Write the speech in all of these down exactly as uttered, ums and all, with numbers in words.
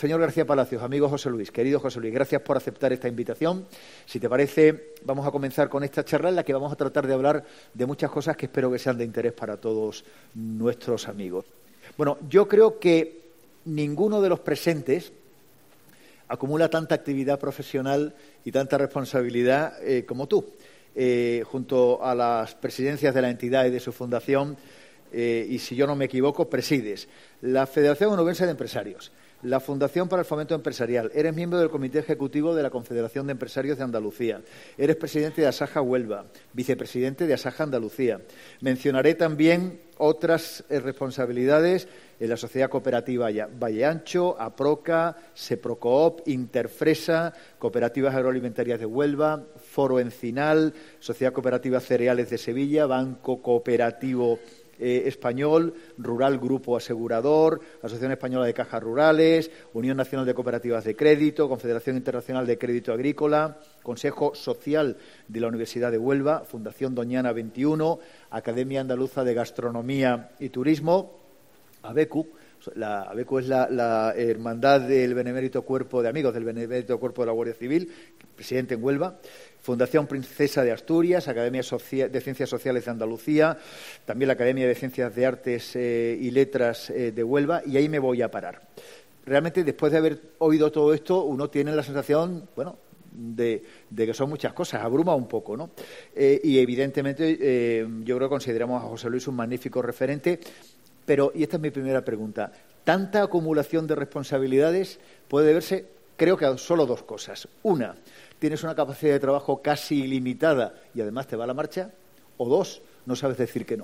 Señor García Palacios, amigo José Luis, querido José Luis, gracias por aceptar esta invitación. Si te parece, vamos a comenzar con esta charla en la que vamos a tratar de hablar de muchas cosas que espero que sean de interés para todos nuestros amigos. Bueno, yo creo que ninguno de los presentes acumula tanta actividad profesional y tanta responsabilidad eh, como tú. Eh, junto a las presidencias de la entidad y de su fundación, eh, y si yo no me equivoco, presides la Federación Onubense de Empresarios, la Fundación para el Fomento Empresarial, eres miembro del Comité Ejecutivo de la Confederación de Empresarios de Andalucía, eres presidente de Asaja Huelva, vicepresidente de Asaja Andalucía. Mencionaré también otras eh, responsabilidades en la Sociedad Cooperativa Valle Ancho, APROCA, SEPROCOOP, Interfresa, Cooperativas Agroalimentarias de Huelva, Foro Encinal, Sociedad Cooperativa Cereales de Sevilla, Banco Cooperativo Eh, Español, Rural Grupo Asegurador, Asociación Española de Cajas Rurales, Unión Nacional de Cooperativas de Crédito, Confederación Internacional de Crédito Agrícola, Consejo Social de la Universidad de Huelva, Fundación Doñana veintiuno, Academia Andaluza de Gastronomía y Turismo, ABECU. La ABECU es la, la Hermandad del Benemérito Cuerpo de Amigos del Benemérito Cuerpo de la Guardia Civil, presidente en Huelva, Fundación Princesa de Asturias, Academia de Ciencias Sociales de Andalucía, también la Academia de Ciencias de Artes eh, y Letras eh, de Huelva, y ahí me voy a parar. Realmente, después de haber oído todo esto, uno tiene la sensación, bueno, de, de que son muchas cosas, abruma un poco, ¿no? Eh, y evidentemente eh, yo creo que consideramos a José Luis un magnífico referente. Pero, y esta es mi primera pregunta, ¿tanta acumulación de responsabilidades puede deberse, creo que a solo dos cosas? Una, ¿tienes una capacidad de trabajo casi ilimitada y además te va a la marcha? O dos, no sabes decir que no.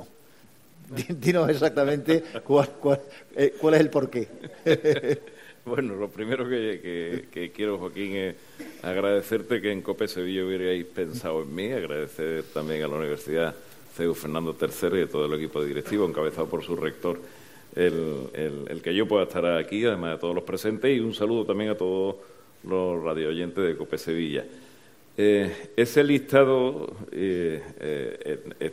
Dinos exactamente cuál, cuál, eh, cuál es el porqué. Bueno, lo primero que, que, que quiero, Joaquín, es agradecerte que en COPE Sevilla hubierais pensado en mí, agradecer también a la Universidad C E U Fernando tercero y a todo el equipo directivo, encabezado por su rector, el, el, el que yo pueda estar aquí, además de todos los presentes, y un saludo también a todos los radioyentes de COPE Sevilla. Eh, ese listado eh, eh, eh,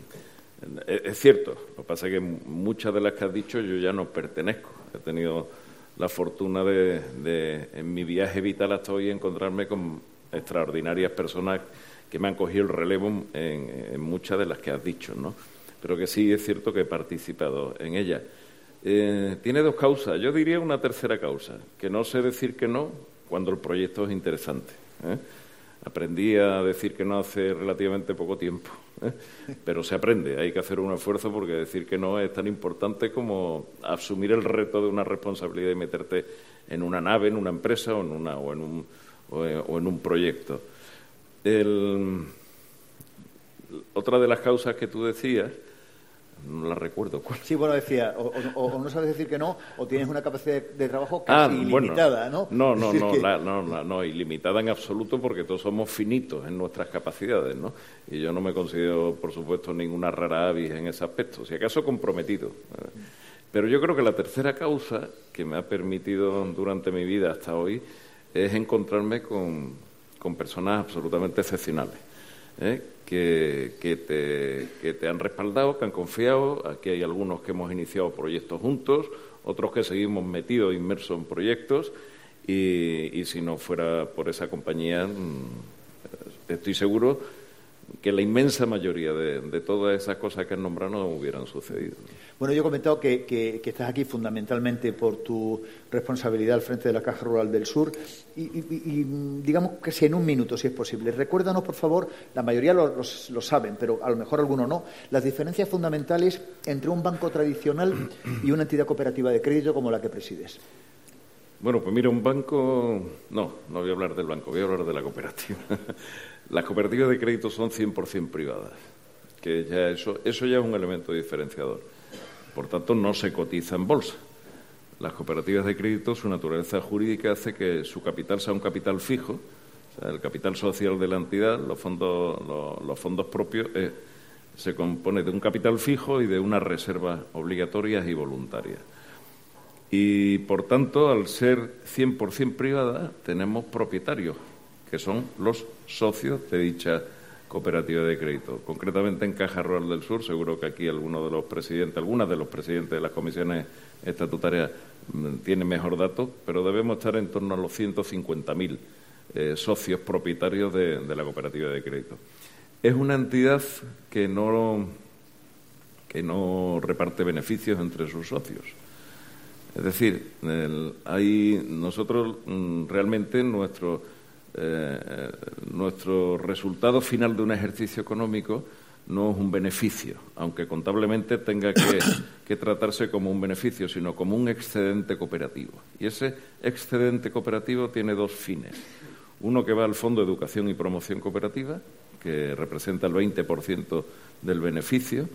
eh, es cierto, lo que pasa es que muchas de las que has dicho yo ya no pertenezco. He tenido la fortuna de, de en mi viaje vital hasta hoy, encontrarme con extraordinarias personas que me han cogido el relevo en, en muchas de las que has dicho, ¿no? Pero que sí es cierto que he participado en ellas. Eh, tiene dos causas. Yo diría una tercera causa, que no sé decir que no cuando el proyecto es interesante, ¿eh? Aprendí a decir que no hace relativamente poco tiempo, ¿eh? Pero se aprende, hay que hacer un esfuerzo porque decir que no es tan importante como asumir el reto de una responsabilidad y meterte en una nave, en una empresa o en, una, o en, un, o en, o en un proyecto. El, otra de las causas que tú decías, no la recuerdo cuál. Sí, bueno, decía, o, o, o no sabes decir que no, o tienes una capacidad de, de trabajo casi ah, ilimitada, bueno, ¿no? No, no, no, que... la, no, no, no, ilimitada en absoluto, porque todos somos finitos en nuestras capacidades, ¿no? Y yo no me considero, por supuesto, ninguna rara avis en ese aspecto, si acaso comprometido. Pero yo creo que la tercera causa que me ha permitido durante mi vida hasta hoy es encontrarme con, con personas absolutamente excepcionales, ¿eh? Que, que, te, que te han respaldado, que han confiado. Aquí hay algunos que hemos iniciado proyectos juntos, otros que seguimos metidos, inmersos en proyectos, y, y si no fuera por esa compañía, estoy seguro que la inmensa mayoría de, de todas esas cosas que has nombrado no hubieran sucedido. Bueno, yo he comentado que, que, que estás aquí fundamentalmente por tu responsabilidad al frente de la Caja Rural del Sur y, y, y digamos que si en un minuto, si es posible, recuérdanos, por favor, la mayoría lo, lo, lo saben, pero a lo mejor algunos no, las diferencias fundamentales entre un banco tradicional y una entidad cooperativa de crédito como la que presides. Bueno, pues mira, un banco... No, no voy a hablar del banco, voy a hablar de la cooperativa. Las cooperativas de crédito son cien por ciento privadas, que ya eso, eso ya es un elemento diferenciador. Por tanto, no se cotiza en bolsa. Las cooperativas de crédito, su naturaleza jurídica hace que su capital sea un capital fijo, o sea, el capital social de la entidad, los fondos, los, los fondos propios, eh, se compone de un capital fijo y de unas reservas obligatorias y voluntarias. Y, por tanto, al ser cien por ciento privada, tenemos propietarios, que son los socios de dicha cooperativas de crédito. Concretamente en Caja Rural del Sur, seguro que aquí algunos de los presidentes, algunas de los presidentes de las comisiones estatutarias mmm, tienen mejor dato, pero debemos estar en torno a los ciento cincuenta mil eh, socios propietarios de, de la cooperativa de crédito. Es una entidad que no, que no reparte beneficios entre sus socios. Es decir, el, hay, nosotros mmm, realmente nuestro... Eh, nuestro resultado final de un ejercicio económico no es un beneficio, aunque contablemente tenga que, que tratarse como un beneficio, sino como un excedente cooperativo. Y ese excedente cooperativo tiene dos fines. Uno que va al Fondo de Educación y Promoción Cooperativa, que representa el veinte por ciento del beneficio,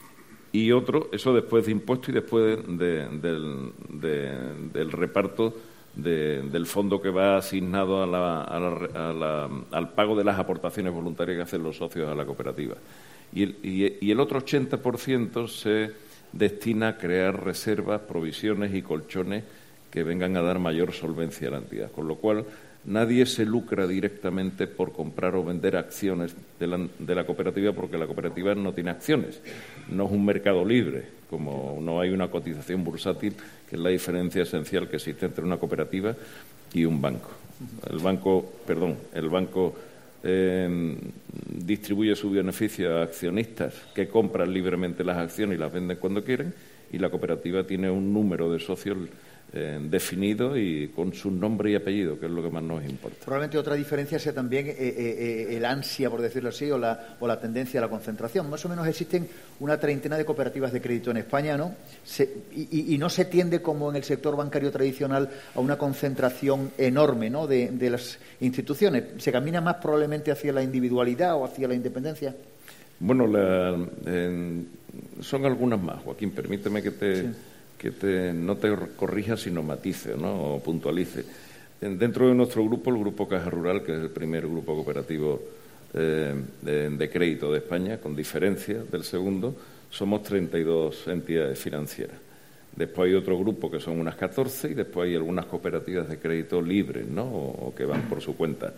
y otro, eso después de impuestos y después de, de, del, de, del reparto De, del fondo que va asignado a la, a la, a la, al pago de las aportaciones voluntarias que hacen los socios a la cooperativa. Y el, y, y el otro ochenta por ciento se destina a crear reservas, provisiones y colchones que vengan a dar mayor solvencia a la entidad. Con lo cual, nadie se lucra directamente por comprar o vender acciones de la, de la cooperativa, porque la cooperativa no tiene acciones. No es un mercado libre, como no hay una cotización bursátil, que es la diferencia esencial que existe entre una cooperativa y un banco. El banco, perdón, el banco eh, distribuye su beneficio a accionistas que compran libremente las acciones y las venden cuando quieren, y la cooperativa tiene un número de socios Eh, definido y con su nombre y apellido, que es lo que más nos importa. Probablemente otra diferencia sea también eh, eh, el ansia, por decirlo así, o la, o la tendencia a la concentración. Más o menos existen una treintena de cooperativas de crédito en España, ¿no? Se, y, y no se tiende, como en el sector bancario tradicional, a una concentración enorme, ¿no?, de, de las instituciones. ¿Se camina más probablemente hacia la individualidad o hacia la independencia? Bueno, la, eh, son algunas más, Joaquín. Permíteme que te... Sí. que te, no te corrija, sino matice, ¿no?, o puntualice. Dentro de nuestro grupo, el Grupo Caja Rural, que es el primer grupo cooperativo eh, de, de crédito de España, con diferencia del segundo, somos treinta y dos entidades financieras. Después hay otro grupo que son unas catorce y después hay algunas cooperativas de crédito libres, ¿no?, o, o que van por su cuenta.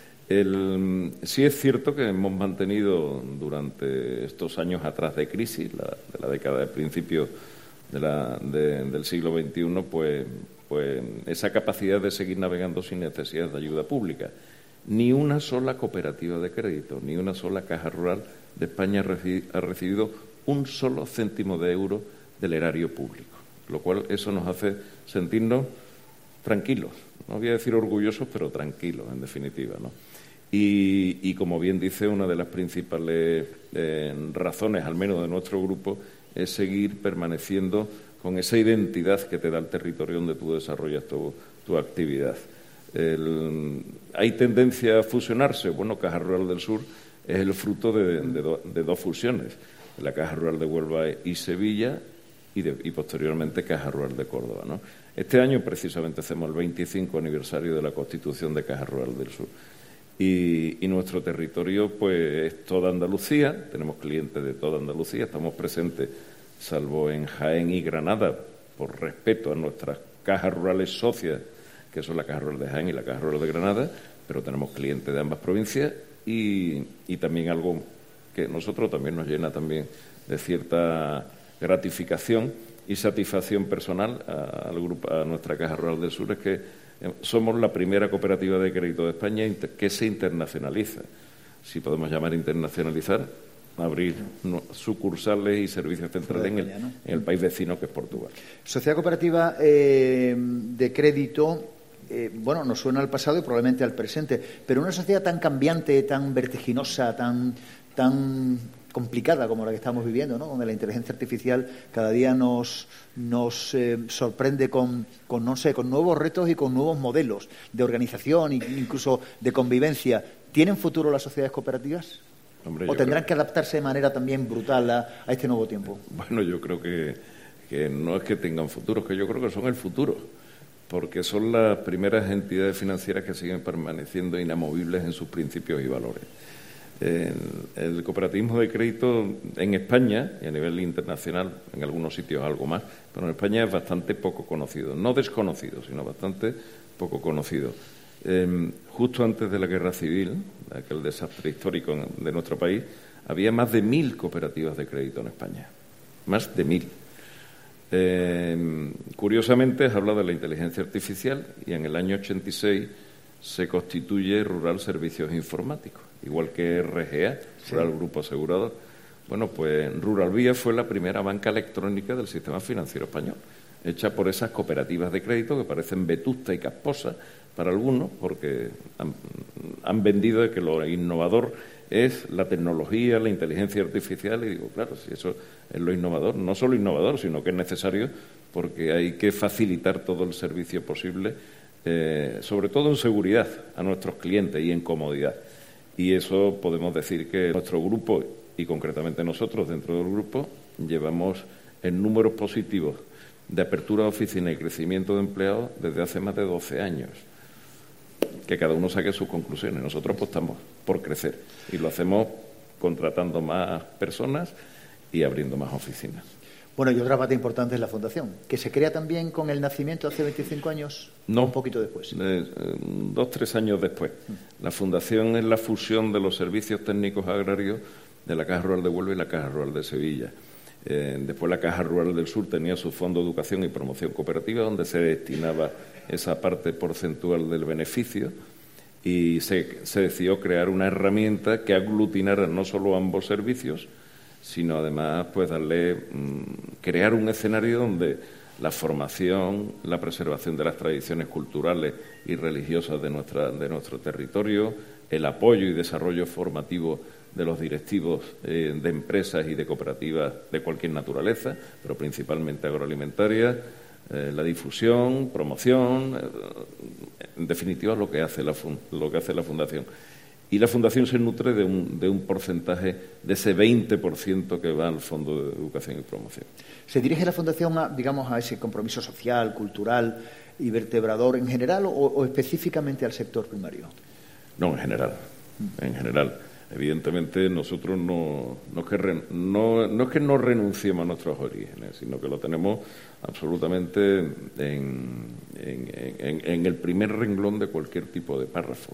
El, sí es cierto que hemos mantenido durante estos años atrás de crisis, la, de la década de principio De la, de, del siglo veintiuno, pues, pues esa capacidad de seguir navegando sin necesidad de ayuda pública. Ni una sola cooperativa de crédito, ni una sola caja rural de España ha, reci, ha recibido un solo céntimo de euro del erario público, lo cual eso nos hace sentirnos tranquilos, no voy a decir orgullosos, pero tranquilos, en definitiva, ¿no? Y, y como bien dice, una de las principales eh, razones, al menos de nuestro grupo, es seguir permaneciendo con esa identidad que te da el territorio donde tú desarrollas tu, tu actividad. El, ¿Hay tendencia a fusionarse? Bueno, Caja Rural del Sur es el fruto de, de, do, de dos fusiones, la Caja Rural de Huelva y Sevilla y, de, y posteriormente Caja Rural de Córdoba, ¿no? Este año precisamente hacemos el veinticinco aniversario de la constitución de Caja Rural del Sur. Y, y nuestro territorio pues es toda Andalucía, tenemos clientes de toda Andalucía, estamos presentes, salvo en Jaén y Granada, por respeto a nuestras cajas rurales socias, que son la Caja Rural de Jaén y la Caja Rural de Granada, pero tenemos clientes de ambas provincias y, y también algo que a nosotros también nos llena también de cierta gratificación y satisfacción personal a, al grupo, a nuestra Caja Rural del Sur, es que somos la primera cooperativa de crédito de España que se internacionaliza. Si podemos llamar internacionalizar, abrir sucursales y servicios centrales en el, en el país vecino, que es Portugal. Sociedad cooperativa eh, de crédito, eh, bueno, nos suena al pasado y probablemente al presente, pero una sociedad tan cambiante, tan vertiginosa, tan, tan complicada como la que estamos viviendo, ¿no?, donde la inteligencia artificial cada día nos, nos eh, sorprende con, con, no sé, con nuevos retos y con nuevos modelos de organización e incluso de convivencia. ¿Tienen futuro las sociedades cooperativas? Hombre, ¿O tendrán creo... que adaptarse de manera también brutal a, a este nuevo tiempo? Bueno, yo creo que, que no es que tengan futuro, es que yo creo que son el futuro, porque son las primeras entidades financieras que siguen permaneciendo inamovibles en sus principios y valores. El, el cooperativismo de crédito en España y a nivel internacional, en algunos sitios algo más, pero en España es bastante poco conocido, no desconocido, sino bastante poco conocido. Eh, justo antes de la Guerra Civil, aquel desastre histórico de nuestro país, había más de mil cooperativas de crédito en España. Más de mil. Eh, curiosamente, has hablado de la inteligencia artificial y en el año ochenta y seis se constituye Rural Servicios Informáticos, igual que R G A, sí. Rural Grupo Asegurador. Bueno, pues Rural Vía fue la primera banca electrónica del sistema financiero español, hecha por esas cooperativas de crédito que parecen vetustas y casposas para algunos, porque han, han vendido de que lo innovador es la tecnología, la inteligencia artificial, y digo, claro, si eso es lo innovador, no solo innovador, sino que es necesario porque hay que facilitar todo el servicio posible, eh, sobre todo en seguridad a nuestros clientes y en comodidad. Y eso podemos decir que nuestro grupo, y concretamente nosotros dentro del grupo, llevamos en números positivos de apertura de oficina y crecimiento de empleados desde hace más de doce años. Que cada uno saque sus conclusiones. Nosotros apostamos por crecer y lo hacemos contratando más personas y abriendo más oficinas. Bueno, y otra parte importante es la fundación, que se crea también con el nacimiento hace veinticinco años, no, un poquito después. Eh, eh, dos, tres años después. La fundación es la fusión de los servicios técnicos agrarios de la Caja Rural de Huelva y la Caja Rural de Sevilla. Eh, después la Caja Rural del Sur tenía su Fondo de Educación y Promoción Cooperativa, donde se destinaba esa parte porcentual del beneficio, y se, se decidió crear una herramienta que aglutinara no solo ambos servicios, sino además pues darle, mmm, crear un escenario donde la formación, la preservación de las tradiciones culturales y religiosas de, nuestra, de nuestro territorio, el apoyo y desarrollo formativo de los directivos eh, de empresas y de cooperativas de cualquier naturaleza, pero principalmente agroalimentarias, eh, la difusión, promoción, eh, en definitiva lo que hace la fun- lo que hace la Fundación. Y la Fundación se nutre de un, de un porcentaje de ese veinte por ciento que va al Fondo de Educación y Promoción. ¿Se dirige la Fundación a, digamos, a ese compromiso social, cultural y vertebrador en general o, o específicamente al sector primario? No, en general, en general. Evidentemente nosotros no, no, es que re, no, no es que no renunciemos a nuestros orígenes, sino que lo tenemos absolutamente en, en, en, en el primer renglón de cualquier tipo de párrafo.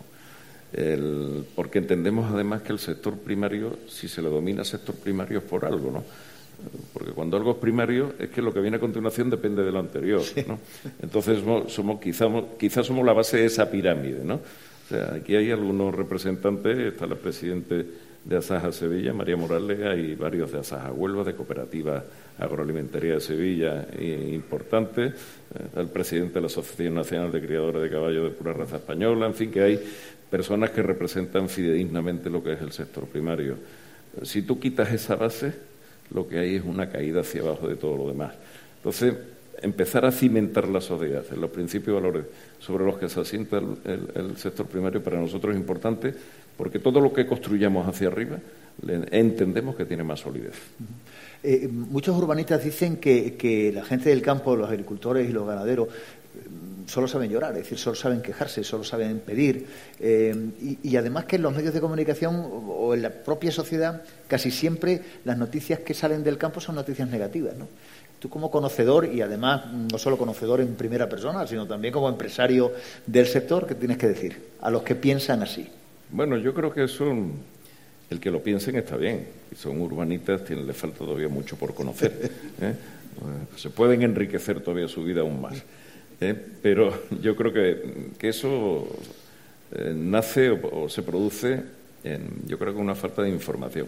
El, porque entendemos además que el sector primario, si se le domina sector primario es por algo, ¿no? Porque cuando algo es primario es que lo que viene a continuación depende de lo anterior, ¿no? Entonces somos, somos quizás quizá somos la base de esa pirámide, ¿no? O sea, aquí hay algunos representantes, está la presidenta de Asaja Sevilla, María Morales, hay varios de Asaja Huelva, de Cooperativa Agroalimentaria de Sevilla importantes, está el presidente de la Asociación Nacional de Criadores de Caballos de Pura Raza Española, en fin, que hay personas que representan fidedignamente lo que es el sector primario. Si tú quitas esa base, lo que hay es una caída hacia abajo de todo lo demás. Entonces, empezar a cimentar la sociedad, en los principios y valores sobre los que se asienta el, el, el sector primario, para nosotros es importante, porque todo lo que construyamos hacia arriba le, entendemos que tiene más solidez. Eh, muchos urbanistas dicen que, que la gente del campo, los agricultores y los ganaderos, solo saben llorar, es decir, solo saben quejarse, solo saben pedir, eh, y, y además que en los medios de comunicación o en la propia sociedad casi siempre las noticias que salen del campo son noticias negativas, ¿no? Tú como conocedor, y además no solo conocedor en primera persona, sino también como empresario del sector, ¿qué tienes que decir a los que piensan así? Bueno, yo creo que eso, el que lo piensen está bien, y son urbanitas, tienen, les falta todavía mucho por conocer, ¿eh? Se pueden enriquecer todavía su vida aún más. ¿Eh? Pero yo creo que, que eso eh, nace o, o se produce, en, yo creo que una falta de información.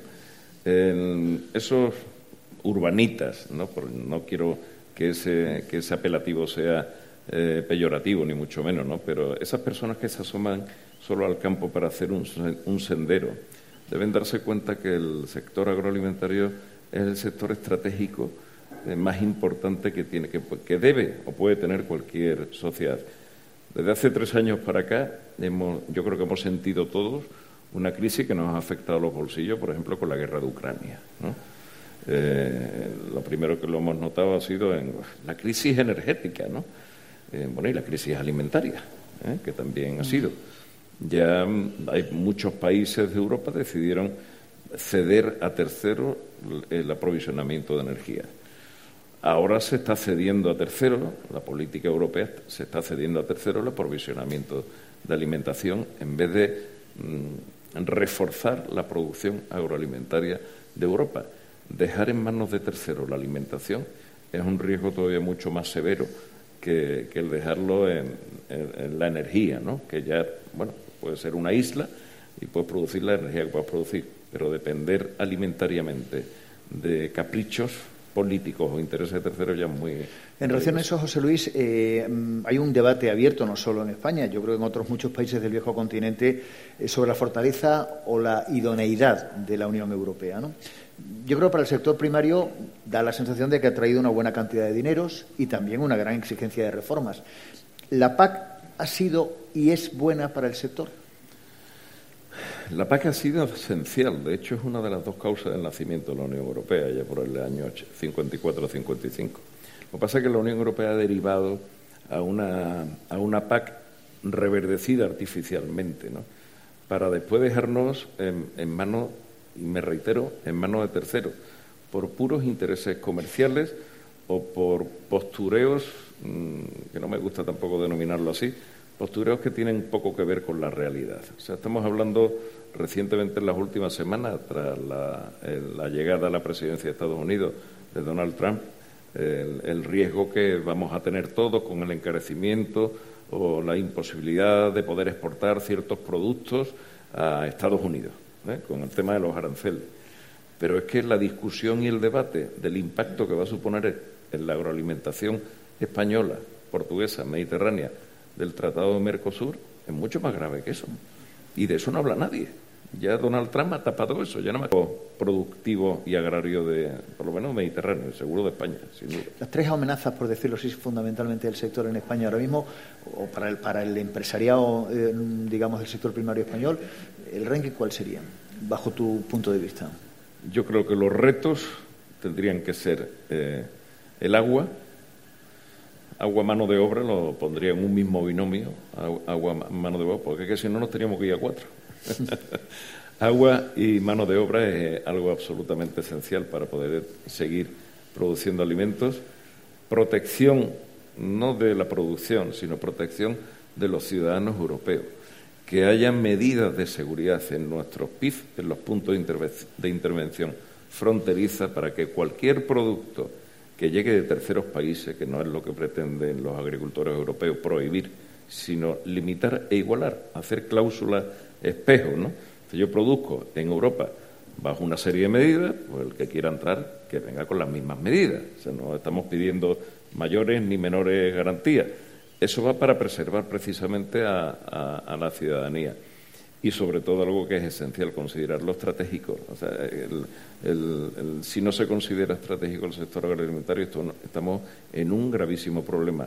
En esos urbanitas, ¿no? Por, no quiero que ese, que ese apelativo sea eh, peyorativo, ni mucho menos, ¿no? Pero esas personas que se asoman solo al campo para hacer un, un sendero deben darse cuenta que el sector agroalimentario es el sector estratégico más importante que tiene, que, que debe o puede tener cualquier sociedad. Desde hace tres años para acá, hemos, yo creo que hemos sentido todos una crisis que nos ha afectado a los bolsillos, por ejemplo, con la guerra de Ucrania, ¿no? Eh, lo primero que lo hemos notado ha sido en la crisis energética, ¿no? Eh, bueno, y la crisis alimentaria, ¿eh? que también ha sido. Ya hay muchos países de Europa que decidieron ceder a terceros el aprovisionamiento de energía. ahora se está cediendo a terceros, la política europea se está cediendo a terceros el aprovisionamiento de alimentación en vez de mmm, reforzar la producción agroalimentaria de Europa. Dejar en manos de terceros la alimentación es un riesgo todavía mucho más severo que, que el dejarlo en, en, en la energía, ¿no? Que ya, bueno, puede ser una isla y puedes producir la energía que puedas producir, pero depender alimentariamente de caprichos políticos o intereses de terceros ya es muy... En relación a eso, José Luis, eh, hay un debate abierto no solo en España, yo creo que en otros muchos países del viejo continente, eh, sobre la fortaleza o la idoneidad de la Unión Europea, ¿no? Yo creo que para el sector primario da la sensación de que ha traído una buena cantidad de dineros y también una gran exigencia de reformas. ¿La P A C ha sido y es buena para el sector? La P A C ha sido esencial. De hecho, es una de las dos causas del nacimiento de la Unión Europea, ya por el año cincuenta y cuatro cincuenta y cinco. Lo que pasa es que la Unión Europea ha derivado a una, a una P A C reverdecida artificialmente, ¿no? Para después dejarnos en, en manos, y me reitero, en manos de terceros, por puros intereses comerciales o por postureos, mmm, que no me gusta tampoco denominarlo así, postureos que tienen poco que ver con la realidad. O sea, estamos hablando recientemente, en las últimas semanas, tras la, el, la llegada a la presidencia de Estados Unidos de Donald Trump, el, el riesgo que vamos a tener todos con el encarecimiento o la imposibilidad de poder exportar ciertos productos a Estados Unidos, ¿eh? Con el tema de los aranceles. Pero es que la discusión y el debate del impacto que va a suponer en la agroalimentación española, portuguesa, mediterránea, del Tratado de Mercosur es mucho más grave que eso. Y de eso no habla nadie. Ya Donald Trump ha tapado eso, ya no me productivo y agrario de, por lo menos mediterráneo, seguro de España, sin duda. Las tres amenazas, por decirlo así, fundamentalmente del sector en España ahora mismo, o para el, para el empresariado, eh, digamos, del sector primario español, ¿el ranking cuál sería, bajo tu punto de vista? Yo creo que los retos tendrían que ser eh, el agua, agua, mano de obra, lo pondría en un mismo binomio, agua, mano de obra, porque es que si no nos teníamos que ir a cuatro. Agua y mano de obra es algo absolutamente esencial para poder seguir produciendo alimentos. Protección, no de la producción, sino protección de los ciudadanos europeos. Que haya medidas de seguridad en nuestros P I F, en los puntos de, interve- de intervención fronteriza, para que cualquier producto que llegue de terceros países, que no es lo que pretenden los agricultores europeos prohibir, sino limitar e igualar, hacer cláusulas espejo, ¿no? Si yo produzco en Europa bajo una serie de medidas, pues el que quiera entrar, que venga con las mismas medidas. O sea, no estamos pidiendo mayores ni menores garantías. Eso va para preservar precisamente a, a, a la ciudadanía. Y sobre todo algo que es esencial, considerarlo estratégico. O sea, el, el, el, si no se considera estratégico el sector agroalimentario, esto no, estamos en un gravísimo problema.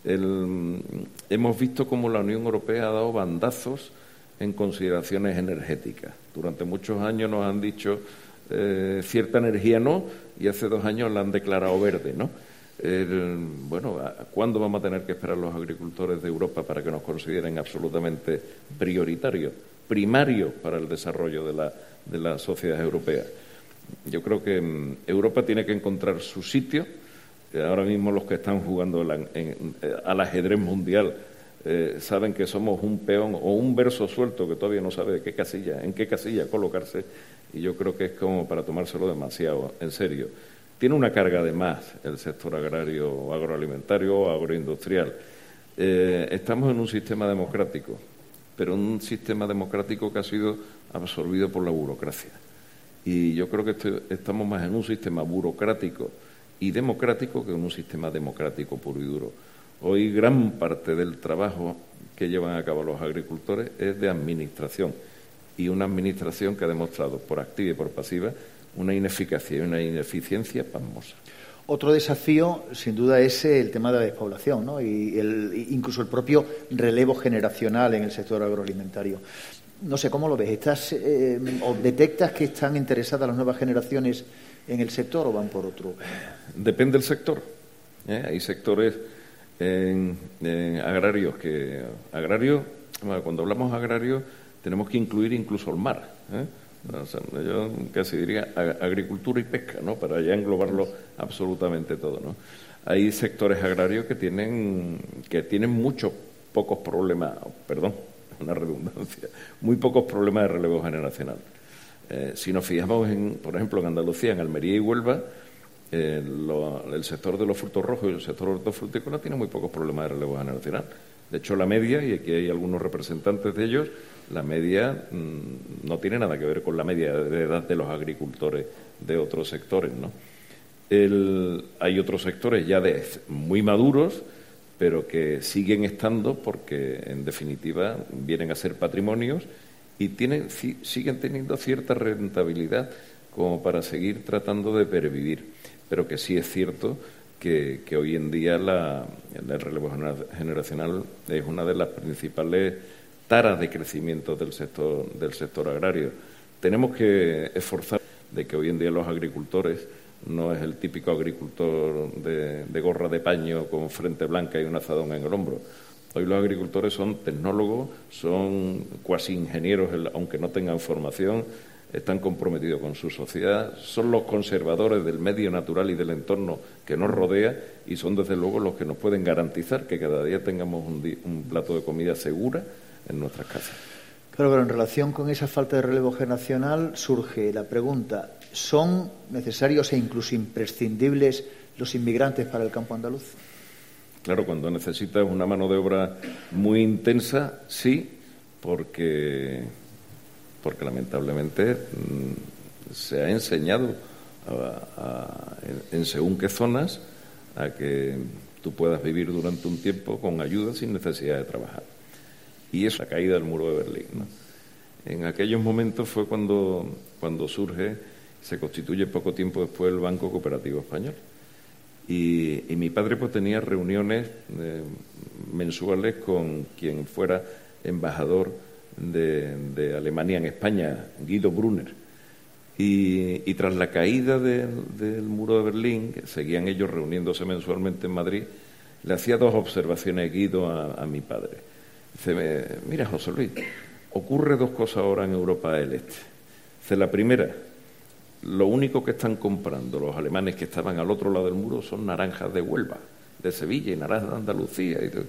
El, hemos visto cómo la Unión Europea ha dado bandazos en consideraciones energéticas. Durante muchos años nos han dicho eh, cierta energía no, y hace dos años la han declarado verde, ¿no? El, bueno, ¿cuándo vamos a tener que esperar los agricultores de Europa para que nos consideren absolutamente prioritarios, primarios para el desarrollo de la, de la sociedad europea? Yo creo que um, Europa tiene que encontrar su sitio. Eh, ahora mismo los que están jugando la, en, en, al ajedrez mundial eh, saben que somos un peón o un verso suelto que todavía no sabe de qué casilla, en qué casilla colocarse, y yo creo que es como para tomárselo demasiado en serio. Tiene una carga de más el sector agrario o agroalimentario o agroindustrial. Eh, estamos en un sistema democrático, pero un sistema democrático que ha sido absorbido por la burocracia. Y yo creo que estoy, estamos más en un sistema burocrático y democrático que en un sistema democrático puro y duro. Hoy gran parte del trabajo que llevan a cabo los agricultores es de administración, y una administración que ha demostrado por activa y por pasiva una ineficacia y una ineficiencia pasmosa. Otro desafío, sin duda, es el tema de la despoblación, ¿no? Y el, incluso el propio relevo generacional en el sector agroalimentario. No sé, ¿cómo lo ves? ¿Estás, eh, o detectas que están interesadas las nuevas generaciones en el sector o van por otro? Depende del sector. ¿eh? Hay sectores en, en agrarios que... agrarios, bueno, cuando hablamos de agrarios tenemos que incluir incluso el mar, ¿eh? O sea, yo casi diría agricultura y pesca, ¿no? Para ya englobarlo absolutamente todo, ¿no? Hay sectores agrarios que tienen que tienen muchos pocos problemas, perdón, una redundancia, muy pocos problemas de relevo generacional. Eh, si nos fijamos, en, por ejemplo, en Andalucía, en Almería y Huelva, eh, lo, el sector de los frutos rojos y el sector hortofrutícola tiene muy pocos problemas de relevo generacional. De hecho, la media, y aquí hay algunos representantes de ellos, la media mmm, no tiene nada que ver con la media de edad de los agricultores de otros sectores, ¿no? El, hay otros sectores ya de, muy maduros, pero que siguen estando porque, en definitiva, vienen a ser patrimonios y tienen, siguen teniendo cierta rentabilidad como para seguir tratando de pervivir. Pero que sí es cierto que, que hoy en día la, el relevo generacional es una de las principales taras de crecimiento del sector, del sector agrario. Tenemos que esforzar de que hoy en día los agricultores no es el típico agricultor de, de gorra de paño con frente blanca y un azadón en el hombro. Hoy los agricultores son tecnólogos, son cuasi ingenieros, aunque no tengan formación, están comprometidos con su sociedad, son los conservadores del medio natural y del entorno que nos rodea y son desde luego los que nos pueden garantizar que cada día tengamos un, un plato de comida segura en nuestras casas. Claro, pero en relación con esa falta de relevo generacional surge la pregunta, ¿son necesarios e incluso imprescindibles los inmigrantes para el campo andaluz? Claro, cuando necesitas una mano de obra muy intensa, sí, porque, porque lamentablemente mmm, se ha enseñado a, a, en, en según qué zonas a que tú puedas vivir durante un tiempo con ayuda sin necesidad de trabajar. Y eso, la caída del muro de Berlín, ¿no? En aquellos momentos fue cuando, cuando surge, se constituye poco tiempo después el Banco Cooperativo Español. Y, y mi padre pues tenía reuniones eh, mensuales con quien fuera embajador de, de Alemania en España, Guido Brunner. Y, y tras la caída de, del muro de Berlín, que seguían ellos reuniéndose mensualmente en Madrid, le hacía dos observaciones Guido a, a mi padre. Dice, mira, José Luis, ocurre dos cosas ahora en Europa del Este. Dice, la primera, lo único que están comprando los alemanes que estaban al otro lado del muro son naranjas de Huelva, de Sevilla y naranjas de Andalucía. Y todo.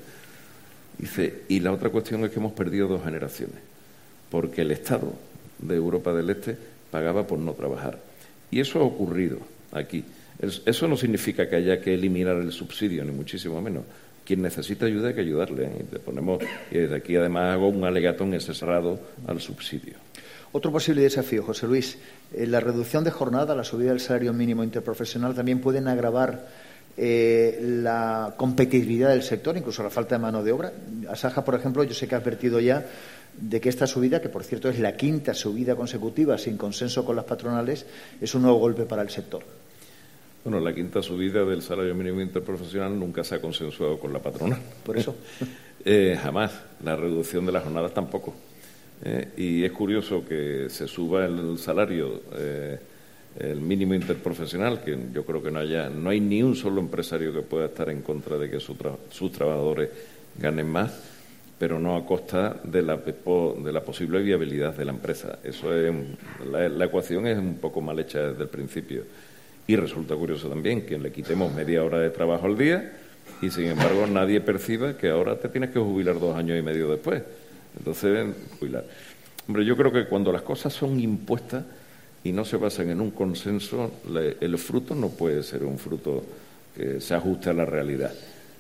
Dice, y la otra cuestión es que hemos perdido dos generaciones, porque el Estado de Europa del Este pagaba por no trabajar. Y eso ha ocurrido aquí. Eso no significa que haya que eliminar el subsidio, ni muchísimo menos. Quien necesita ayuda hay que ayudarle, ¿eh? Y, te ponemos, y desde aquí además hago un alegato cerrado al subsidio. Otro posible desafío, José Luis, eh, la reducción de jornada, la subida del salario mínimo interprofesional también pueden agravar eh, la competitividad del sector, incluso la falta de mano de obra. Asaja, por ejemplo, yo sé que ha advertido ya de que esta subida, que por cierto es la quinta subida consecutiva sin consenso con las patronales, es un nuevo golpe para el sector. Bueno, la quinta subida del salario mínimo interprofesional nunca se ha consensuado con la patronal. Por eso. eh, jamás. La reducción de las jornadas tampoco. Eh, y es curioso que se suba el salario, eh, el mínimo interprofesional, que yo creo que no haya, no hay ni un solo empresario que pueda estar en contra de que su tra sus trabajadores ganen más, pero no a costa de la, de la posible viabilidad de la empresa. Eso es, la, la ecuación es un poco mal hecha desde el principio. Y resulta curioso también que le quitemos media hora de trabajo al día y, sin embargo, nadie perciba que ahora te tienes que jubilar dos años y medio después. Entonces, jubilar. Hombre, yo creo que cuando las cosas son impuestas y no se basan en un consenso, el fruto no puede ser un fruto que se ajuste a la realidad.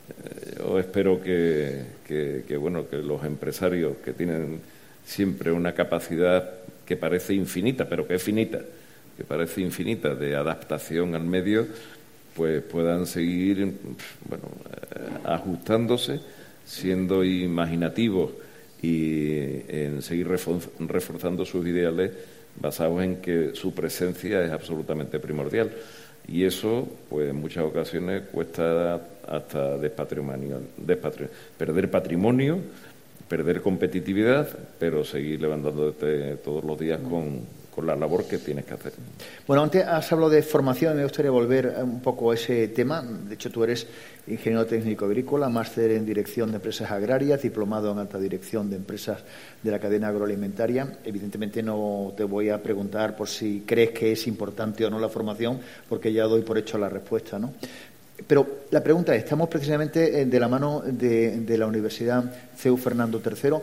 Yo espero que, que, que, bueno, que los empresarios que tienen siempre una capacidad que parece infinita, pero que es finita, que parece infinita de adaptación al medio, pues puedan seguir, bueno, eh, ajustándose, siendo imaginativos y en seguir reforzando sus ideales basados en que su presencia es absolutamente primordial. Y eso, pues en muchas ocasiones cuesta hasta despatrimonio, despatrimonio, perder patrimonio, perder competitividad, pero seguir levantándote todos los días con con la labor que tienes que hacer. Bueno, antes has hablado de formación, me gustaría volver un poco a ese tema. De hecho, tú eres ingeniero técnico agrícola, máster en dirección de empresas agrarias, diplomado en alta dirección de empresas de la cadena agroalimentaria. Evidentemente no te voy a preguntar por si crees que es importante o no la formación, porque ya doy por hecho la respuesta, ¿no? Pero la pregunta es, estamos precisamente de la mano de, de la Universidad C E U Fernando tercero.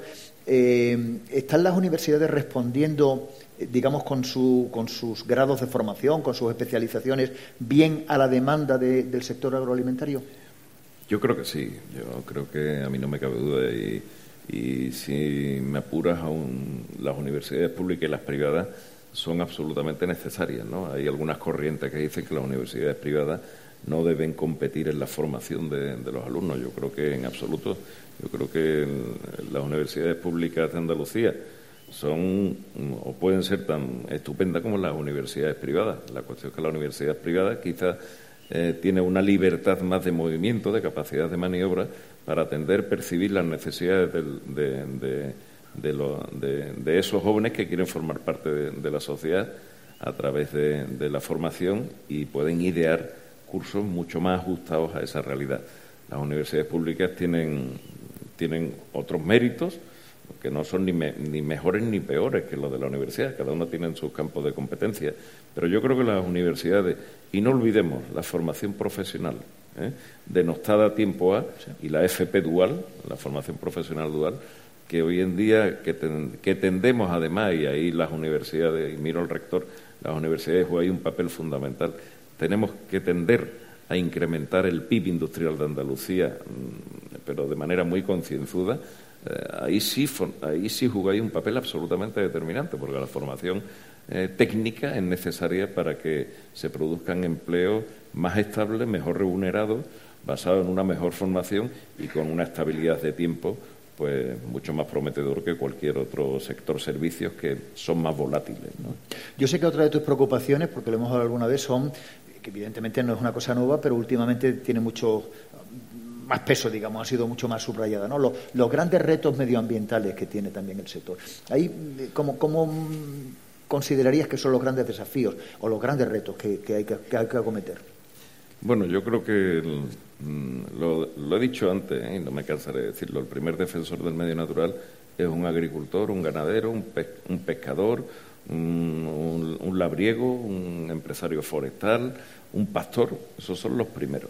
Eh, ¿Están las universidades respondiendo, digamos, con, su, con sus grados de formación, con sus especializaciones, bien a la demanda de, del sector agroalimentario? Yo creo que sí. Yo creo que a mí no me cabe duda. Y, y si me apuras, aún las universidades públicas y las privadas son absolutamente necesarias, ¿no? Hay algunas corrientes que dicen que las universidades privadas no deben competir en la formación de, de los alumnos. Yo creo que en absoluto. Yo creo que las universidades públicas de Andalucía son o pueden ser tan estupendas como las universidades privadas. La cuestión es que la universidad privada quizás eh, tiene una libertad más de movimiento, de capacidad de maniobra para atender, percibir las necesidades del, de, de, de, lo, de, de esos jóvenes que quieren formar parte de, de la sociedad a través de, de la formación, y pueden idear cursos mucho más ajustados a esa realidad. Las universidades públicas tienen, tienen otros méritos que no son ni, me, ni mejores ni peores que los de la universidad. Cada uno tiene sus campos de competencia. Pero yo creo que las universidades, y no olvidemos la formación profesional, ¿eh? denostada a tiempo A, y la F P dual, la formación profesional dual, que hoy en día que, ten, que tendemos además, y ahí las universidades, y miro al rector, las universidades juegan un papel fundamental. Tenemos que tender a incrementar el P I B industrial de Andalucía, pero de manera muy concienzuda. Eh, ahí sí ahí sí jugáis un papel absolutamente determinante, porque la formación eh, técnica es necesaria para que se produzcan empleos más estables, mejor remunerados, basados en una mejor formación y con una estabilidad de tiempo pues mucho más prometedor que cualquier otro sector servicios que son más volátiles, ¿no? Yo sé que otra de tus preocupaciones, porque lo hemos hablado alguna vez, son que evidentemente no es una cosa nueva, pero últimamente tiene mucho más peso, digamos, ha sido mucho más subrayada, ¿no? Los, los grandes retos medioambientales que tiene también el sector. Ahí, ¿cómo, cómo considerarías que son los grandes desafíos o los grandes retos que, que, hay, que, que hay que acometer? Bueno, yo creo que el, lo, lo he dicho antes, ¿eh? y no me cansaré de decirlo, el primer defensor del medio natural es un agricultor, un ganadero, un, pe, un pescador, un, un, un labriego, un empresario forestal, un pastor. Esos son los primeros.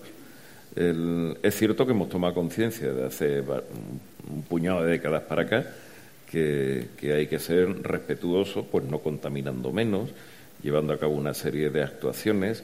El, es cierto que hemos tomado conciencia de hace un puñado de décadas para acá que, que hay que ser respetuosos, pues no contaminando menos, llevando a cabo una serie de actuaciones.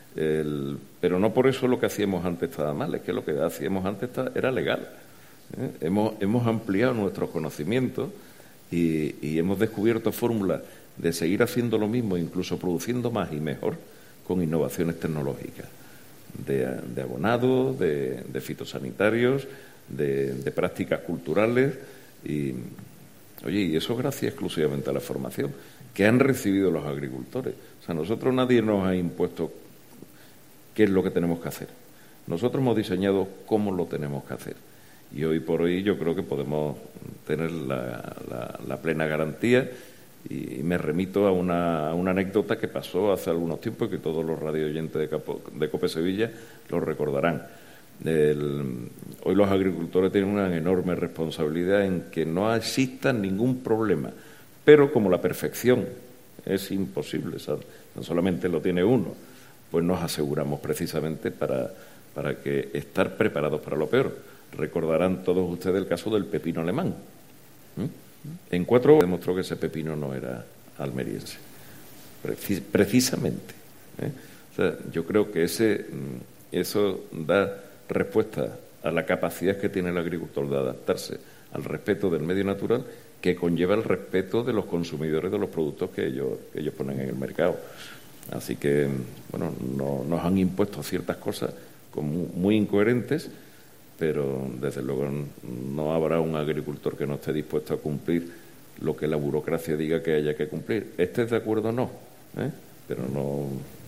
El, pero no por eso lo que hacíamos antes estaba mal, es que lo que hacíamos antes era legal. ¿eh? Hemos, hemos ampliado nuestros conocimientos y, y hemos descubierto fórmulas de seguir haciendo lo mismo, incluso produciendo más y mejor, con innovaciones tecnológicas, de, de abonado, de, de fitosanitarios, de, de prácticas culturales. Y, oye, y eso gracias exclusivamente a la formación que han recibido los agricultores. O sea, nosotros nadie nos ha impuesto qué es lo que tenemos que hacer. Nosotros hemos diseñado cómo lo tenemos que hacer. Y hoy por hoy yo creo que podemos tener la, la, la plena garantía, y me remito a una, a una anécdota que pasó hace algunos tiempos y que todos los radioyentes de, Capo, de COPE Sevilla lo recordarán. El, hoy los agricultores tienen una enorme responsabilidad en que no exista ningún problema, pero como la perfección es imposible, ¿sabes? No solamente lo tiene uno, pues nos aseguramos precisamente para, para que estar preparados para lo peor. Recordarán todos ustedes el caso del pepino alemán. ¿Mm? En cuatro horas demostró que ese pepino no era almeriense, Precis, precisamente. ¿eh? O sea, yo creo que ese, eso da respuesta a la capacidad que tiene el agricultor de adaptarse al respeto del medio natural, que conlleva el respeto de los consumidores de los productos que ellos, que ellos ponen en el mercado. Así que, bueno, no, nos han impuesto ciertas cosas como muy incoherentes, pero desde luego no habrá un agricultor que no esté dispuesto a cumplir lo que la burocracia diga que haya que cumplir. ¿Estés de acuerdo o no? ¿eh? Pero no,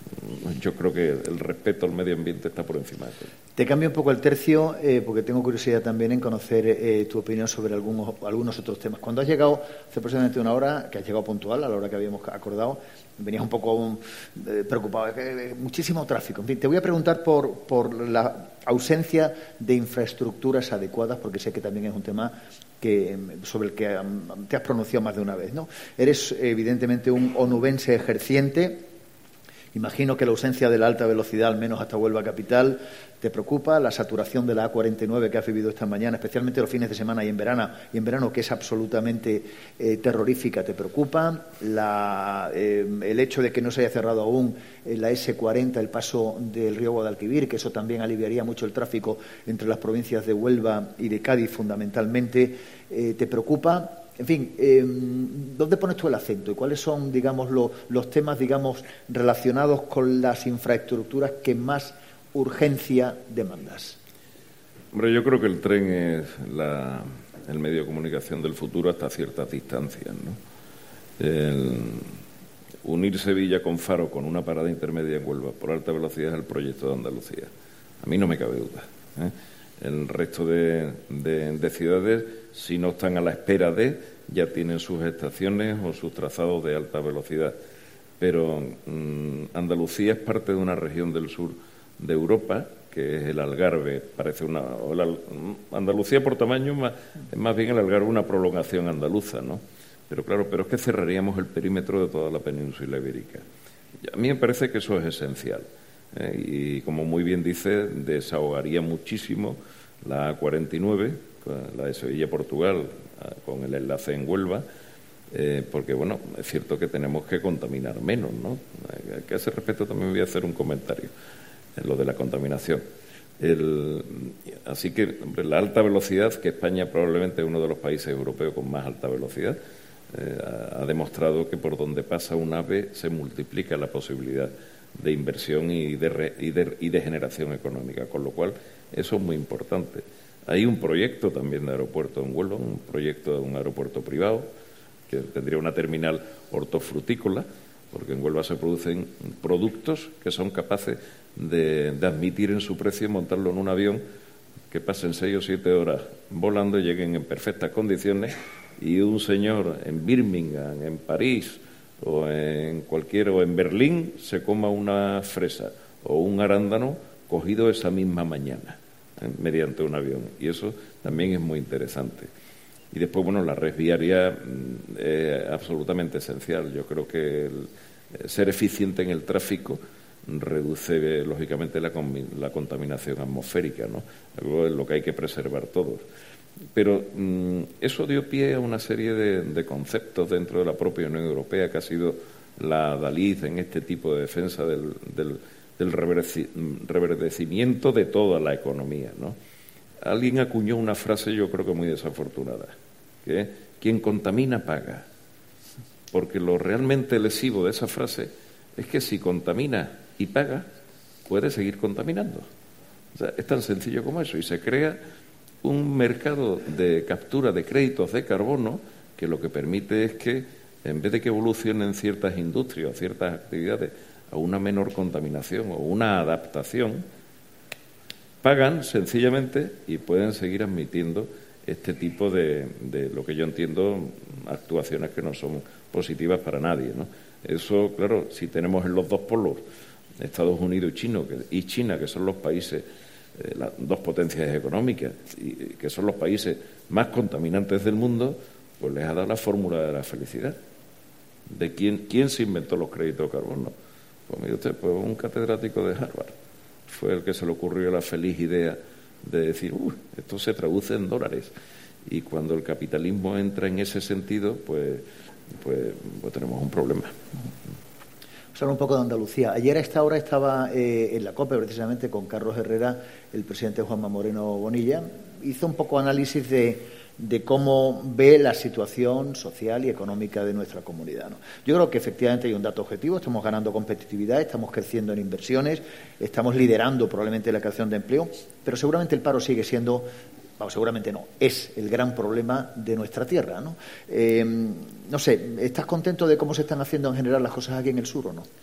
yo creo que el respeto al medio ambiente está por encima de todo. Te cambio un poco el tercio, eh, porque tengo curiosidad también en conocer eh, tu opinión sobre algunos, algunos otros temas. Cuando has llegado hace aproximadamente una hora, que has llegado puntual, a la hora que habíamos acordado, venías un poco um, eh, preocupado, eh, muchísimo tráfico. En fin, te voy a preguntar por, por la ausencia de infraestructuras adecuadas, porque sé que también es un tema que, sobre el que um, te has pronunciado más de una vez, ¿no? Eres evidentemente un onubense ejerciente. Imagino que la ausencia de la alta velocidad, al menos hasta Huelva capital, te preocupa. La saturación de la A cuarenta y nueve que has vivido esta mañana, especialmente los fines de semana y en verano, y en verano que es absolutamente eh, terrorífica, te preocupa. La, eh, el hecho de que no se haya cerrado aún eh, la ese cuarenta, el paso del río Guadalquivir, que eso también aliviaría mucho el tráfico entre las provincias de Huelva y de Cádiz fundamentalmente, eh, te preocupa. En fin, eh, ¿dónde pones tú el acento y cuáles son, digamos, lo, los temas, digamos, relacionados con las infraestructuras que más urgencia demandas? Hombre, yo creo que el tren es la, el medio de comunicación del futuro hasta ciertas distancias, ¿no? El unir Sevilla con Faro con una parada intermedia en Huelva por alta velocidad es el proyecto de Andalucía. A mí no me cabe duda, ¿eh? El resto de, de, de ciudades, si no están a la espera de, ya tienen sus estaciones o sus trazados de alta velocidad. Pero mmm, Andalucía es parte de una región del sur de Europa, que es el Algarve. Parece una o la, Andalucía por tamaño más, es más bien el Algarve una prolongación andaluza, ¿no? Pero claro, pero es que cerraríamos el perímetro de toda la península ibérica. Y a mí me parece que eso es esencial. Eh, y como muy bien dice, desahogaría muchísimo la A cuarenta y nueve, la de Sevilla-Portugal, con el enlace en Huelva, eh, porque, bueno, es cierto que tenemos que contaminar menos, ¿no? A ese respecto también voy a hacer un comentario en lo de la contaminación. El, así que, hombre, la alta velocidad, que España probablemente es uno de los países europeos con más alta velocidad, eh, ha, ha demostrado que por donde pasa un AVE se multiplica la posibilidad de inversión y de, re, y, de, y de generación económica, con lo cual eso es muy importante. Hay un proyecto también de aeropuerto en Huelva, un proyecto de un aeropuerto privado que tendría una terminal hortofrutícola, porque en Huelva se producen productos que son capaces de, de admitir en su precio y montarlo en un avión que pasen seis o siete horas volando y lleguen en perfectas condiciones, y un señor en Birmingham, en París o en cualquier o en Berlín se coma una fresa o un arándano cogido esa misma mañana, ¿eh? mediante un avión, y eso también es muy interesante. Y después, bueno, la red viaria es absolutamente esencial. Yo creo que el ser eficiente en el tráfico reduce lógicamente la, la contaminación atmosférica, ¿no? Algo es lo que hay que preservar todos. Pero mmm, eso dio pie a una serie de, de conceptos dentro de la propia Unión Europea, que ha sido la adalid en este tipo de defensa del, del, del reverdecimiento de toda la economía, ¿no? Alguien acuñó una frase, yo creo que muy desafortunada, que es: quien contamina paga. Porque lo realmente lesivo de esa frase es que si contamina y paga, puede seguir contaminando. O sea, es tan sencillo como eso, y se crea un mercado de captura de créditos de carbono que lo que permite es que, en vez de que evolucionen ciertas industrias o ciertas actividades a una menor contaminación o una adaptación, pagan sencillamente y pueden seguir admitiendo este tipo de, de lo que yo entiendo, actuaciones que no son positivas para nadie, ¿no? Eso, claro, si tenemos en los dos polos, Estados Unidos y China, que, y China, que son los países, eh, las dos potencias económicas, y que son los países más contaminantes del mundo, pues les ha dado la fórmula de la felicidad. ¿De quién, quién se inventó los créditos de carbono? Pues mire usted, pues un catedrático de Harvard fue el que se le ocurrió la feliz idea de decir, uh, esto se traduce en dólares. Y cuando el capitalismo entra en ese sentido, pues, pues, pues tenemos un problema. Vamos a hablar un poco de Andalucía. Ayer a esta hora estaba eh, en la COPE, precisamente, con Carlos Herrera, el presidente Juanma Moreno Bonilla. Hizo un poco análisis de, de cómo ve la situación social y económica de nuestra comunidad, ¿no? Yo creo que efectivamente hay un dato objetivo: estamos ganando competitividad, estamos creciendo en inversiones, estamos liderando probablemente la creación de empleo, pero seguramente el paro sigue siendo, bueno, seguramente no, es el gran problema de nuestra tierra, ¿no? Eh, no sé, ¿estás contento de cómo se están haciendo en general las cosas aquí en el sur o no?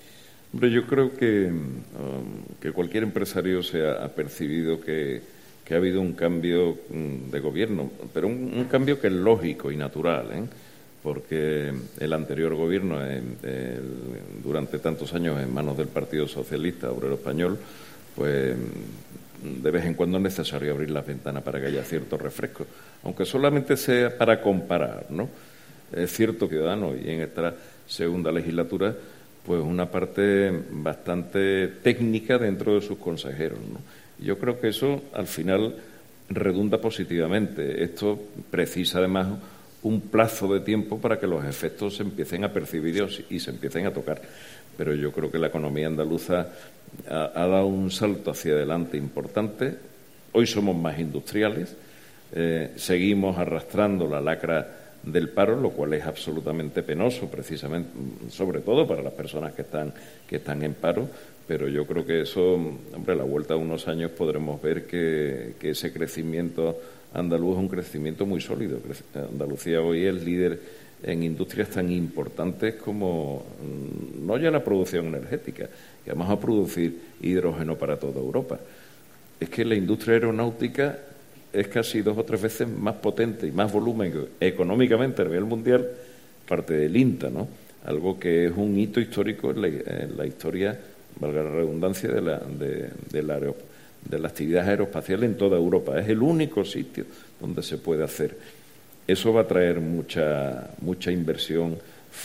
Hombre, yo creo que, um, que cualquier empresario se ha, ha percibido que, que ha habido un cambio um, de gobierno, pero un, un cambio que es lógico y natural, ¿eh? Porque el anterior gobierno, eh, el, durante tantos años en manos del Partido Socialista Obrero Español, pues de vez en cuando es necesario abrir las ventanas para que haya cierto refresco, aunque solamente sea para comparar, ¿no? Es cierto, Ciudadanos, y en esta segunda legislatura, pues una parte bastante técnica dentro de sus consejeros, ¿no? Yo creo que eso, al final, redunda positivamente. Esto precisa, además, un plazo de tiempo para que los efectos se empiecen a percibir y se empiecen a tocar. Pero yo creo que la economía andaluza ha, ha dado un salto hacia adelante importante. Hoy somos más industriales, eh, seguimos arrastrando la lacra del paro, lo cual es absolutamente penoso, precisamente, sobre todo para las personas que están, que están en paro, pero yo creo que eso, hombre, a la vuelta de unos años podremos ver que, que ese crecimiento andaluz es un crecimiento muy sólido. Andalucía hoy es líder en industrias tan importantes como, no ya la producción energética, que vamos a producir hidrógeno para toda Europa. Es que la industria aeronáutica es casi dos o tres veces más potente y más volumen económicamente a nivel mundial, parte del INTA, ¿no? Algo que es un hito histórico en la, en la historia, valga la redundancia, de la, de, de, la aero, de la actividad aeroespacial en toda Europa. Es el único sitio donde se puede hacer. Eso va a traer mucha, mucha inversión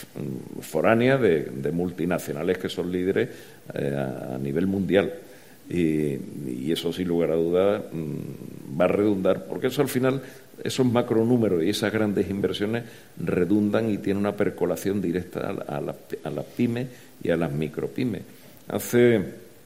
foránea de, de multinacionales que son líderes eh, a, a nivel mundial. Y, y eso, sin lugar a dudas, va a redundar, porque eso al final, esos macronúmeros y esas grandes inversiones redundan y tienen una percolación directa a, a, las, a las pymes y a las micropymes. Hace,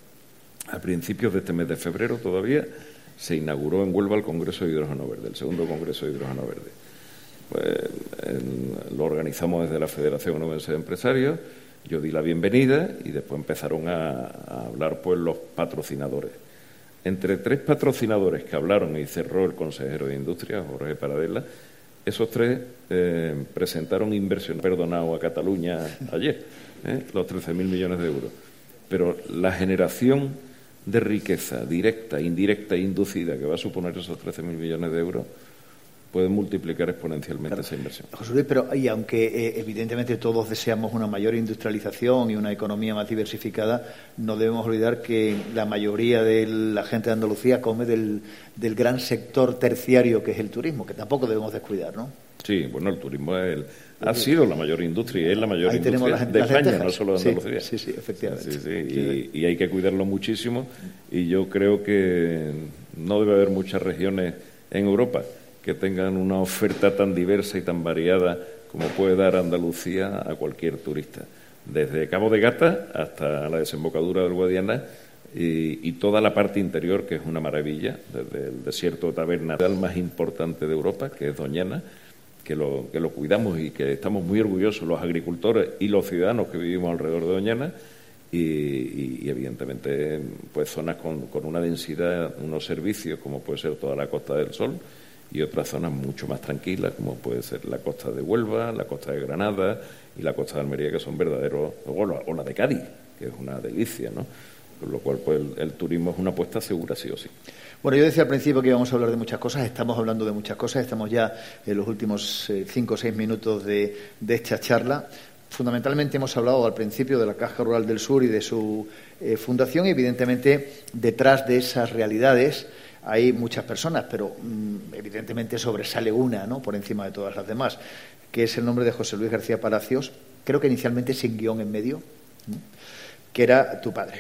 a principios de este mes de febrero todavía, se inauguró en Huelva el Congreso de Hidrógeno Verde, el segundo Congreso de Hidrógeno Verde. Pues, el, lo organizamos desde la Federación Onubense de Empresarios. Yo di la bienvenida y después empezaron a, a hablar pues los patrocinadores. Entre tres patrocinadores que hablaron y cerró el consejero de Industria, Jorge Paradela, esos tres eh, presentaron inversión perdonado a Cataluña ayer, ¿eh? los trece mil millones de euros. Pero la generación de riqueza directa, indirecta e inducida que va a suponer esos trece mil millones de euros pueden multiplicar exponencialmente claro. esa inversión. José Luis, pero y aunque eh, evidentemente todos deseamos una mayor industrialización y una economía más diversificada, no debemos olvidar que la mayoría de la gente de Andalucía come del, del gran sector terciario que es el turismo, que tampoco debemos descuidar, ¿no? Sí, bueno, el turismo es el, ha sido la mayor industria, es la mayor Ahí industria las, de las España, lentejas. no solo de Andalucía. Sí, sí, sí, efectivamente. Sí, sí, y, y hay que cuidarlo muchísimo, y yo creo que no debe haber muchas regiones en Europa que tengan una oferta tan diversa y tan variada como puede dar Andalucía a cualquier turista. Desde Cabo de Gata hasta la desembocadura del Guadiana y, y toda la parte interior, que es una maravilla, desde el desierto de Taberna, el más importante de Europa, que es Doñana, que lo, que lo cuidamos y que estamos muy orgullosos los agricultores y los ciudadanos que vivimos alrededor de Doñana, y, y, y evidentemente pues zonas con, con una densidad, unos servicios como puede ser toda la Costa del Sol, y otras zonas mucho más tranquilas, como puede ser la costa de Huelva, la costa de Granada y la costa de Almería, que son verdaderos, o la, o la de Cádiz, que es una delicia, ¿no? Con lo cual, pues, el, el turismo es una apuesta segura, sí o sí. Bueno, yo decía al principio que íbamos a hablar de muchas cosas, estamos hablando de muchas cosas, estamos ya en los últimos eh, cinco o seis minutos de, de esta charla. Fundamentalmente hemos hablado al principio de la Caja Rural del Sur y de su eh, fundación, y evidentemente detrás de esas realidades hay muchas personas, pero mmm, evidentemente sobresale una, ¿no?, por encima de todas las demás, que es el nombre de José Luis García Palacios, creo que inicialmente sin guión en medio, ¿no?, que era tu padre.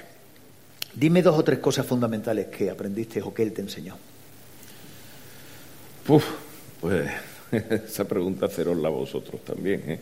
Dime dos o tres cosas fundamentales que aprendiste o que él te enseñó. Uf, pues esa pregunta hacerosla a vosotros también, ¿eh?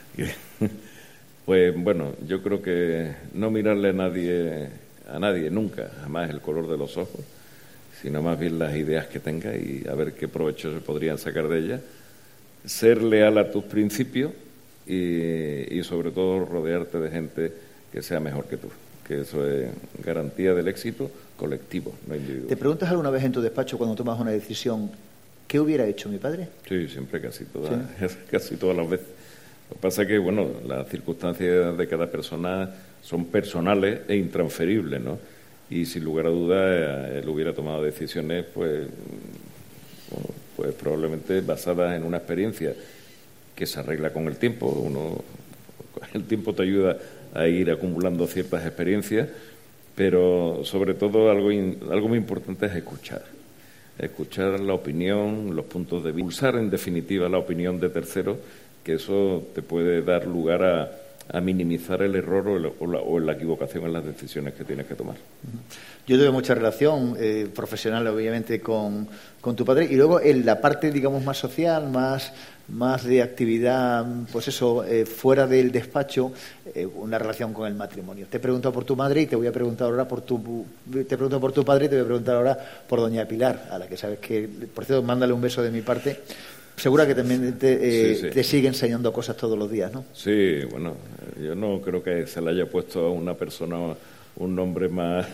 Pues bueno, yo creo que no mirarle a nadie, a nadie nunca, jamás el color de los ojos, sino más bien las ideas que tenga y a ver qué provecho se podrían sacar de ellas. Ser leal a tus principios y, y sobre todo rodearte de gente que sea mejor que tú, que eso es garantía del éxito colectivo, no individual. ¿Te preguntas alguna vez en tu despacho cuando tomas una decisión qué hubiera hecho mi padre? Sí, siempre, casi todas, ¿sí? casi todas las veces. Lo que pasa es que, bueno, las circunstancias de cada persona son personales e intransferibles, ¿no? Y sin lugar a dudas él hubiera tomado decisiones, pues, bueno, pues probablemente basadas en una experiencia que se arregla con el tiempo. Uno, el tiempo te ayuda a ir acumulando ciertas experiencias, pero sobre todo algo, in, algo muy importante es escuchar. Escuchar la opinión, los puntos de vista, usar en definitiva la opinión de terceros, que eso te puede dar lugar a, a minimizar el error o, el, o, la, o la equivocación en las decisiones que tienes que tomar. Yo tuve mucha relación eh, profesional, obviamente, con, con tu padre, y luego en la parte, digamos, más social, más, más de actividad, pues eso, eh, fuera del despacho, eh, una relación con el matrimonio. Te he preguntado por tu madre y te voy a preguntar ahora por tu... Te he preguntado por tu padre y te voy a preguntar ahora por doña Pilar, a la que sabes que, por cierto, mándale un beso de mi parte. Segura que también te, eh, sí, sí. te sigue enseñando cosas todos los días, ¿no? Sí, bueno, yo no creo que se le haya puesto a una persona un nombre más,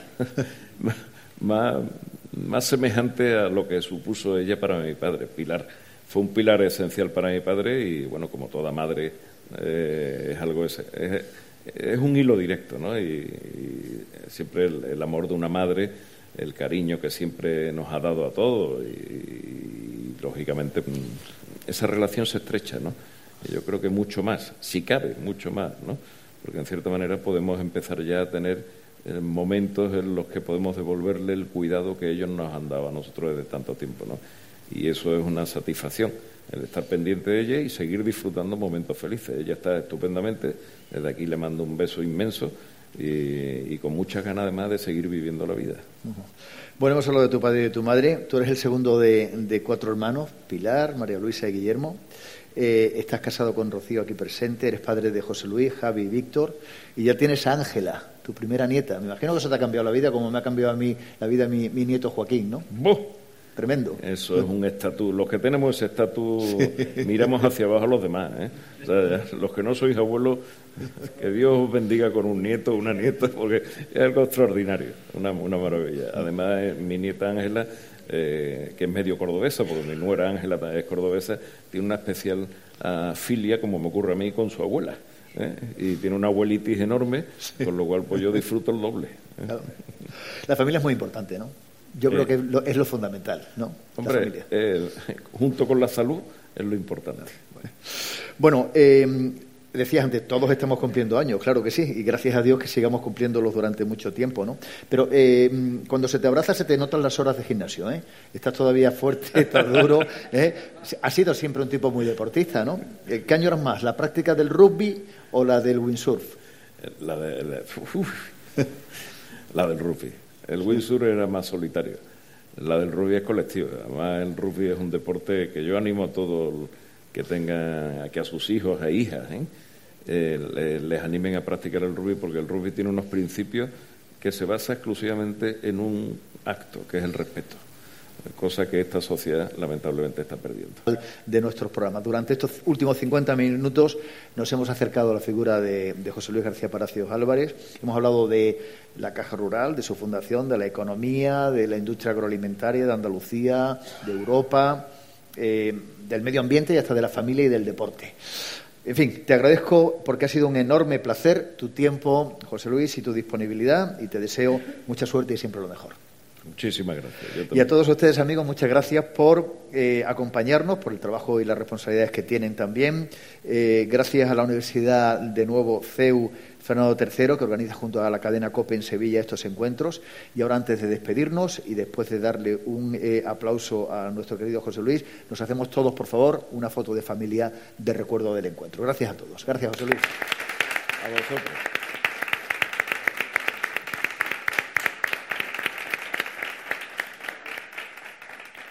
más, más semejante a lo que supuso ella para mi padre. Pilar fue un pilar esencial para mi padre y, bueno, como toda madre, eh, es algo es, es, es un hilo directo, ¿no? Y, y siempre el, el amor de una madre, el cariño que siempre nos ha dado a todos y, y lógicamente esa relación se estrecha, ¿no? Y yo creo que mucho más, si cabe, mucho más, ¿no? Porque en cierta manera podemos empezar ya a tener eh, momentos en los que podemos devolverle el cuidado que ellos nos han dado a nosotros desde tanto tiempo, ¿no? Y eso es una satisfacción, el estar pendiente de ella y seguir disfrutando momentos felices. Ella está estupendamente, desde aquí le mando un beso inmenso y, y con muchas ganas además de seguir viviendo la vida. Uh-huh. Bueno, hemos hablado de tu padre y de tu madre. Tú eres el segundo de, de cuatro hermanos, Pilar, María Luisa y Guillermo. Eh, estás casado con Rocío aquí presente, eres padre de José Luis, Javi y Víctor, y ya tienes a Ángela, tu primera nieta. Me imagino que eso te ha cambiado la vida, como me ha cambiado a mí la vida mi, mi nieto Joaquín, ¿no? ¡Buh! Tremendo. Eso es un estatus. Los que tenemos ese estatus, sí. Miramos hacia abajo a los demás, ¿eh? O sea, los que no sois abuelos, que Dios os bendiga con un nieto o una nieta, porque es algo extraordinario, una, una maravilla. Además, mi nieta Ángela, eh, que es medio cordobesa, porque mi nuera Ángela es cordobesa, tiene una especial uh, filia, como me ocurre a mí, con su abuela. ¿eh? Y tiene una abuelitis enorme, sí. Con lo cual pues yo disfruto el doble. ¿eh? Claro. La familia es muy importante, ¿no? Yo creo eh, que lo, es lo fundamental, ¿no? Hombre, la familia. Eh, junto con la salud es lo importante. Bueno, eh, decías antes, todos estamos cumpliendo años, claro que sí, y gracias a Dios que sigamos cumpliéndolos durante mucho tiempo, ¿no? Pero eh, cuando se te abraza se te notan las horas de gimnasio, ¿eh? Estás todavía fuerte, estás duro, ¿eh? Has sido siempre un tipo muy deportista, ¿no? ¿Qué añoras más, la práctica del rugby o la del windsurf? La, de, la, uf, la del rugby. El windsurf era más solitario. La del rugby es colectiva. Además, el rugby es un deporte que yo animo a todos que tengan, a que a sus hijos e hijas ¿eh? Eh, les animen a practicar el rugby, porque el rugby tiene unos principios que se basa exclusivamente en un acto, que es el respeto. Cosa que esta sociedad lamentablemente está perdiendo. De nuestros programas. Durante estos últimos cincuenta minutos nos hemos acercado a la figura de, de José Luis García Palacios Álvarez. Hemos hablado de la Caja Rural, de su fundación, de la economía, de la industria agroalimentaria, de Andalucía, de Europa, eh, del medio ambiente y hasta de la familia y del deporte. En fin, te agradezco porque ha sido un enorme placer tu tiempo, José Luis, y tu disponibilidad, y te deseo mucha suerte y siempre lo mejor. Muchísimas gracias. Y a todos ustedes, amigos, muchas gracias por eh, acompañarnos, por el trabajo y las responsabilidades que tienen también. Eh, gracias a la Universidad, de nuevo, C E U Fernando tercero, que organiza junto a la cadena COPE en Sevilla estos encuentros. Y ahora, antes de despedirnos y después de darle un eh, aplauso a nuestro querido José Luis, nos hacemos todos, por favor, una foto de familia de recuerdo del encuentro. Gracias a todos. Gracias, José Luis. A vosotros.